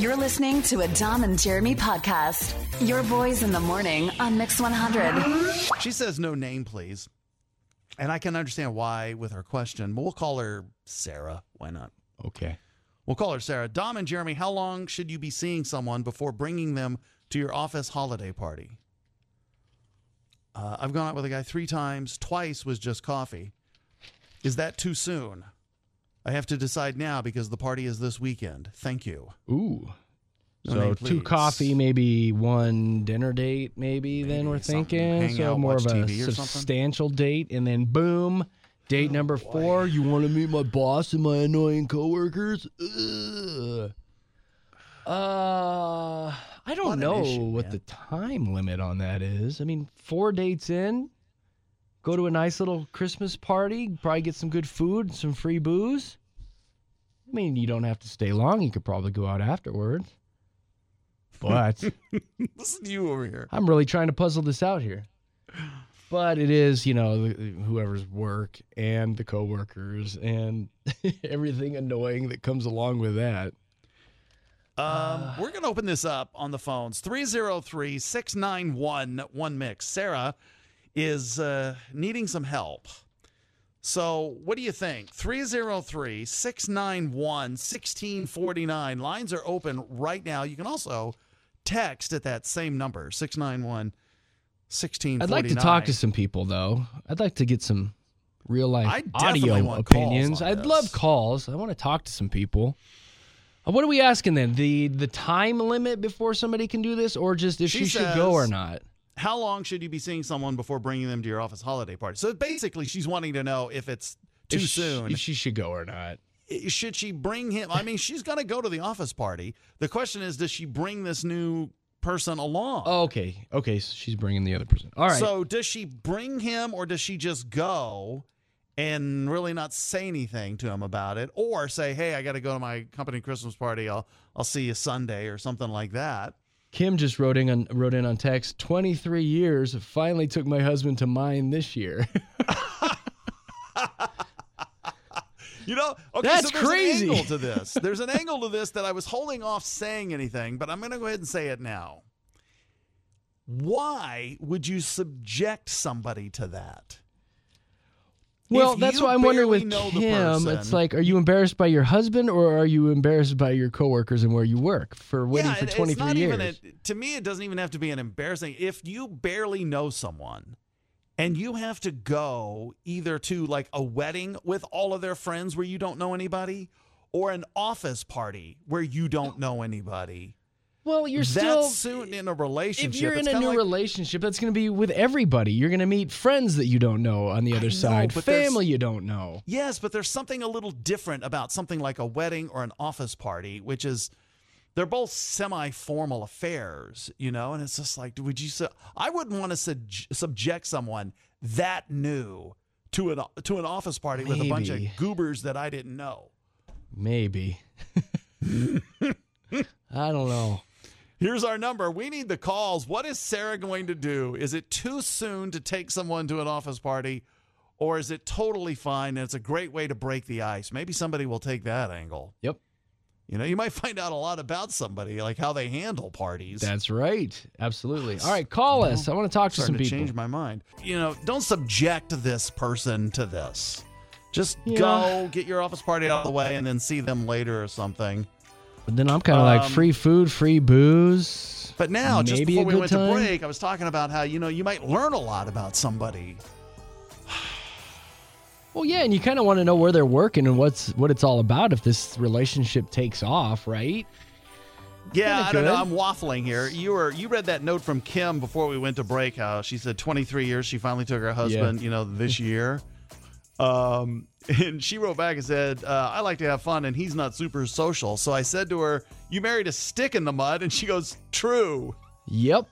You're listening to a Dom and Jeremy podcast. Your boys in the morning on Mix 100. She says no name, please. And I can understand why with her question, but we'll call her Sarah. Why not? Okay. We'll call her Sarah. Dom and Jeremy, how long should you be seeing someone before bringing them to your office holiday party? I've gone out with a guy 3 times. Twice was just coffee. Is that too soon? I have to decide now because the party is this weekend. Thank you. Ooh. No So name, 2 please. coffee, maybe 1 dinner date, maybe then we're thinking. Hang So out, more watch of a TV or something? substantial date. And then boom, date number 4. You want to meet my boss and my annoying coworkers? I don't What an know issue, what man. the time limit on that is. I mean, 4 dates in, go to a nice little Christmas party, probably get some good food, some free booze. I mean, you don't have to stay long. You could probably go out afterwards. But Listen to you over here. I'm really trying to puzzle this out here. But it is, whoever's work and the coworkers and everything annoying that comes along with that. We're going to open this up on the phones. 303-691-1MIX. Sarah is needing some help. So what do you think? 303-691-1649. Lines are open right now. You can also text at that same number, 691-1649. I'd like to talk to some people, though. I'd like to get some real-life I definitely audio want calls opinions. on I'd this. love calls. I want to talk to some people. What are we asking then? The time limit before somebody can do this, or just if she should go or says- not? How long should you be seeing someone before bringing them to your office holiday party? So basically, she's wanting to know if it's too soon. If she should go or not. Should she bring him? I mean, she's going to go to the office party. The question is, does she bring this new person along? Oh, okay. Okay, so she's bringing the other person. All right. So does she bring him, or does she just go and really not say anything to him about it, or say, hey, I got to go to my company Christmas party. I'll see you Sunday or something like that. Kim just wrote in on text, 23 years, finally took my husband to mine this year. Okay, That's so there's crazy. an angle to this. There's an angle to this that I was holding off saying anything, but I'm going to go ahead and say it now. Why would you subject somebody to that? Well, If that's you why I'm wondering with barely know the Kim, person- it's like, are you embarrassed by your husband or are you embarrassed by your coworkers and where you work for waiting for 23 it's not years? even to me, it doesn't even have to be an embarrassing. If you barely know someone and you have to go either to like a wedding with all of their friends where you don't know anybody, or an office party where you don't know anybody. Well, you're That's still soon in a relationship. if you're It's in a kinda new like- relationship, that's going to be with everybody. You're going to meet friends that you don't know on the I other know, side, but there's- family you don't know. Yes, but there's something a little different about something like a wedding or an office party, which is they're both semi-formal affairs, and it's just like, I wouldn't want to subject someone that new to an office party with a bunch of Maybe. goobers that I didn't know. Maybe. I don't know. Here's our number. We need the calls. What is Sarah going to do? Is it too soon to take someone to an office party, or is it totally fine and it's a great way to break the ice? Maybe somebody will take that angle. Yep. You might find out a lot about somebody, like how they handle parties. That's right. Absolutely. All right, call us. I want to talk to some Starting to people. change my mind. Don't subject this person to this. Just Yeah. go, get your office party out of the way, and then see them later or something. But then I'm kind of like free food, free booze. But now, just maybe before a we good went time. to break, I was talking about how, you might learn a lot about somebody. Well, yeah, and you kind of want to know where they're working and what it's all about if this relationship takes off, right? Yeah, Kinda I don't know. good. I'm waffling here. You read that note from Kim before we went to break, how she said 23 years she finally took her husband, this year. And she wrote back and said, I like to have fun and he's not super social. So I said to her, you married a stick in the mud? And she goes, true. Yep.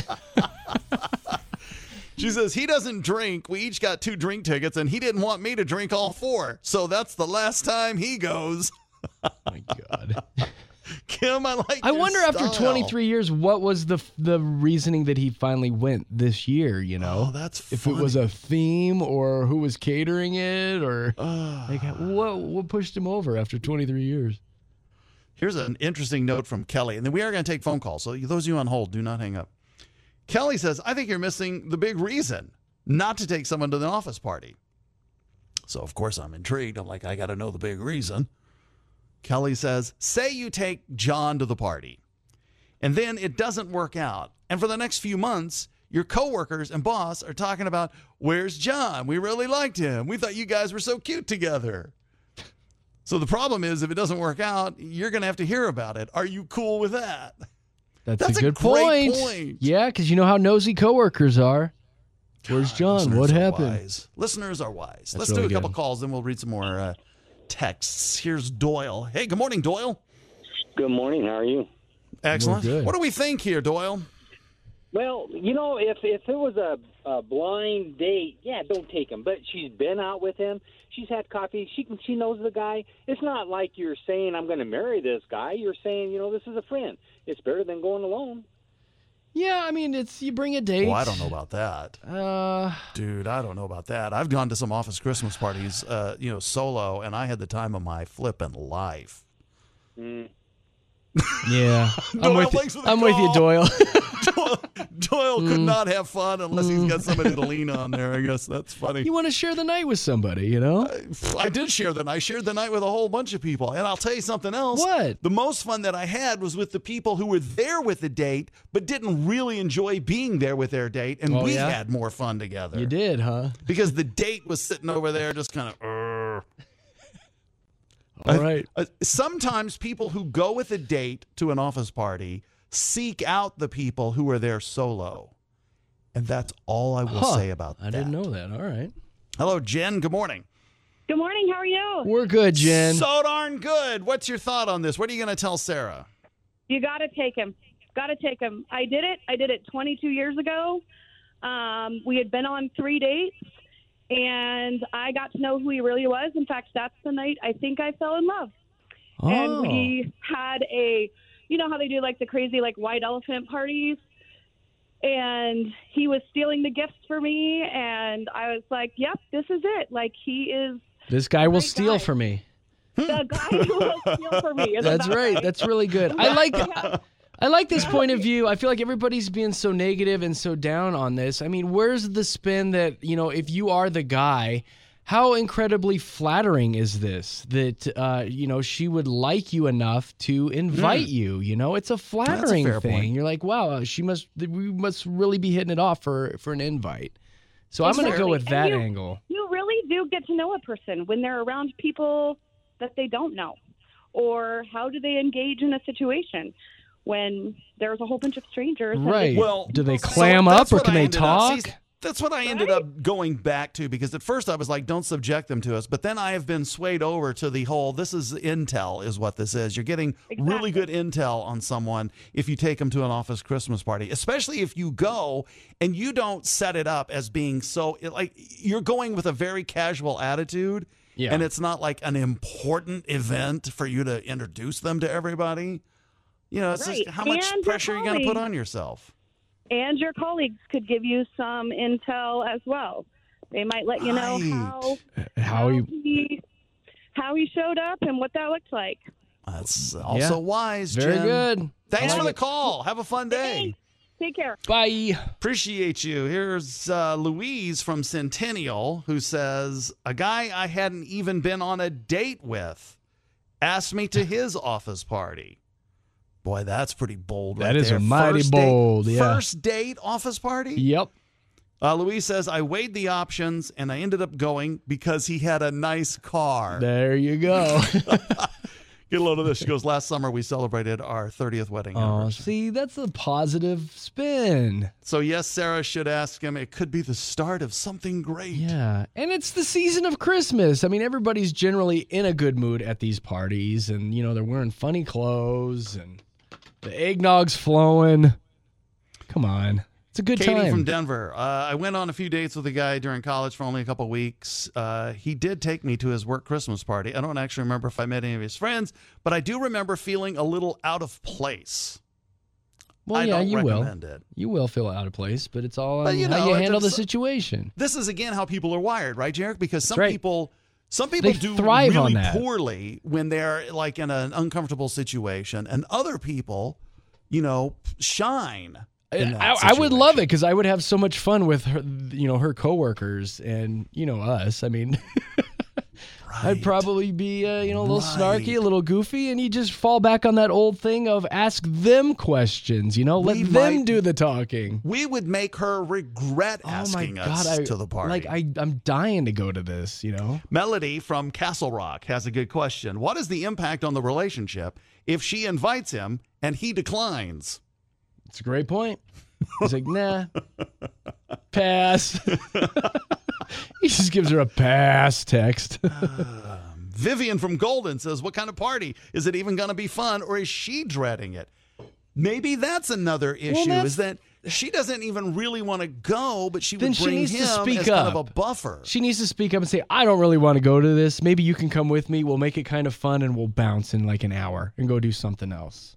She says, he doesn't drink. We each got 2 drink tickets and he didn't want me to drink all 4. So that's the last time he goes. My God. Kim, I like I your wonder after style. 23 years, what was the reasoning that he finally went this year, Oh, that's If funny. it was a theme or who was catering it or like what pushed him over after 23 years? Here's an interesting note from Kelly, and then we are going to take phone calls. So those of you on hold, do not hang up. Kelly says, I think you're missing the big reason not to take someone to the office party. So, of course, I'm intrigued. I'm like, I got to know the big reason. Kelly says, say you take John to the party, and then it doesn't work out. And for the next few months, your coworkers and boss are talking about, where's John? We really liked him. We thought you guys were so cute together. So the problem is, if it doesn't work out, you're going to have to hear about it. Are you cool with that? That's a good great point. Yeah, because you know how nosy coworkers are. Where's John? What happened? Wise. Listeners are wise. That's Let's really do a couple good. calls, then we'll read some more texts. Here's Doyle. Hey, good morning, Doyle. Good morning. How are you? Excellent. We're good. What do we think here, Doyle? Well, if it was a blind date, yeah, don't take him. But she's been out with him. She's had coffee. She knows the guy. It's not like you're saying I'm going to marry this guy. You're saying this is a friend. It's better than going alone. Yeah, I mean, you bring a date. Well, I don't know about that. Dude, I don't know about that. I've gone to some office Christmas parties, solo, and I had the time of my flippin' life. Yeah, Doyle, thanks for the I'm with you, call. Doyle. Doyle could not have fun unless he's got somebody to lean on there. I guess that's funny. You want to share the night with somebody, you know? I did share the night. I shared the night with a whole bunch of people. And I'll tell you something else. What? The most fun that I had was with the people who were there with the date, but didn't really enjoy being there with their date. And Oh, we yeah? had more fun together. You did, huh? Because the date was sitting over there just kind of. All right. Sometimes people who go with a date to an office party seek out the people who are there solo. And that's all I will say about that. I didn't know that. All right. Hello, Jen. Good morning. Good morning. How are you? We're good, Jen. So darn good. What's your thought on this? What are you going to tell Sarah? You got to take him. Got to take him. I did it 22 years ago. We had been on 3 dates, and I got to know who he really was. In fact, that's the night I think I fell in love. Oh. And we had you know how they do like the crazy like white elephant parties? And he was stealing the gifts for me, and I was like, yep, this is it. Like, he is This guy will great steal guy. for me. the guy who will steal for me. Isn't That's that right. That's really good. I like this point of view. I feel like everybody's being so negative and so down on this. I mean, where's the spin that, if you are the guy, how incredibly flattering is this that, she would like you enough to invite you, It's a flattering fair thing. point. You're like, wow, we must really be hitting it off for an invite. So I'm going to go with that And angle. You really do get to know a person when they're around people that they don't know. Or how do they engage in a situation when there's a whole bunch of strangers? and Right. they- Well, Do they so clam that's up or what can I they ended up- talk? see, that's what I ended up going back to, because at first I was like, don't subject them to us. But then I have been swayed over to the whole, this is intel is what this is. You're getting really good intel on someone if you take them to an office Christmas party, especially if you go and you don't set it up as being so, like, you're going with a very casual attitude. Yeah. And it's not like an important event for you to introduce them to everybody. It's Right. just how much And your pressure you're going to put colleagues. on yourself. And your colleagues could give you some intel as well. They might let you know Right. how he showed up and what that looked like. That's also wise, Very Jen. good. Thanks I for like the call. Have a fun day. Take care. Bye. Appreciate you. Here's Louise from Centennial, who says, a guy I hadn't even been on a date with asked me to his office party. Boy, that's pretty bold right That is there. a mighty First date- bold, yeah. First date office party? Yep. Louise says, I weighed the options, and I ended up going because he had a nice car. There you go. Get a load of this. She goes, last summer we celebrated our 30th wedding Oh, anniversary. see, that's a positive spin. So, yes, Sarah should ask him. It could be the start of something great. Yeah. And it's the season of Christmas. I mean, everybody's generally in a good mood at these parties, and, they're wearing funny clothes, and the eggnog's flowing. Come on. It's a good Katie time. from Denver. I went on a few dates with a guy during college for only a couple weeks. He did take me to his work Christmas party. I don't actually remember if I met any of his friends, but I do remember feeling a little out of place. Well, I yeah, don't you recommend will. it. You will feel out of place, but it's all But, on you how know, you it handle the does- situation. This is, again, how people are wired, right, Jarek? Because some right. people Some people They do thrive really on that. poorly when they're like in an uncomfortable situation, and other people, you know, shine. in that I would love situation. it because I would have so much fun with her, you know, her coworkers and, you know, us. I mean, I'd probably be, you know, a little snarky, a little goofy, and you just fall back on that old thing of ask them questions, you know, let We them might- do the talking. We would make her regret asking us to the party. Like, I'm dying to go to this, you know? Melody from Castle Rock has a good question. What is the impact on the relationship if she invites him and he declines? It's a great point. He's like, nah, pass. He just gives her a pass text. Vivian from Golden says, what kind of party? Is it even going to be fun, or is she dreading it? Maybe that's another issue, is that she doesn't even really want to go, but she Then would she bring needs him to speak as kind of up. a buffer. She needs to speak up and say, I don't really want to go to this. Maybe you can come with me. We'll make it kind of fun, and we'll bounce in like an hour and go do something else.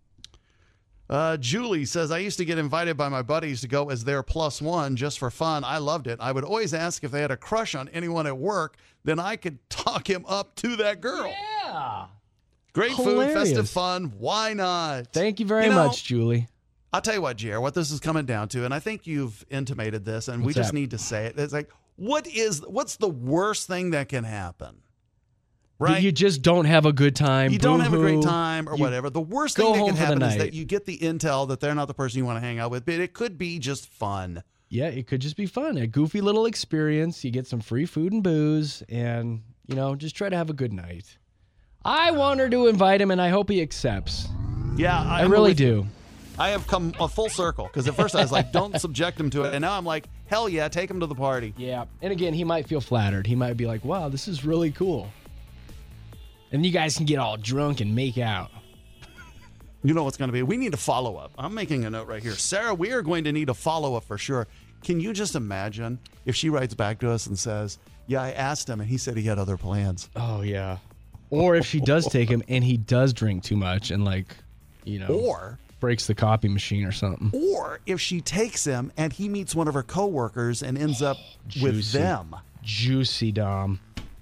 Julie says, I used to get invited by my buddies to go as their +1 just for fun. I loved it. I would always ask if they had a crush on anyone at work. Then I could talk him up to that girl. Yeah. Great food, Hilarious. festive fun. Why not? Thank you very You know, much, Julie. I'll tell you what, Jer, what this is coming down to, and I think you've intimated this, and we What's just that? need to say it. It's like, what's the worst thing that can happen? Right? You just don't have a good time. You don't have a great Boo-hoo. time or You whatever. The worst go thing that home can for the happen is night. that you get the intel that they're not the person you want to hang out with, but it could be just fun. Yeah, it could just be fun. A goofy little experience. You get some free food and booze, and, you know, just try to have a good night. I want her to invite him, and I hope he accepts. Yeah, I really do. I have come a full circle because at first I was like, don't subject him to it. And now I'm like, hell yeah, take him to the party. Yeah. And again, he might feel flattered. He might be like, wow, this is really cool. And you guys can get all drunk and make out. You know what's going to be? We need a follow up. I'm making a note right here. Sarah, we are going to need a follow up for sure. Can you just imagine if she writes back to us and says, yeah, I asked him and he said he had other plans? Oh, yeah. Or if she does take him and he does drink too much and, like, you know, Or breaks the copy machine or something. Or if she takes him and he meets one of her coworkers and ends up with Juicy. them. Juicy, Dom.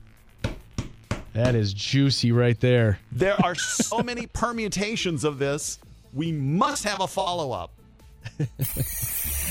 That is juicy right there. There are so many permutations of this. We must have a follow-up.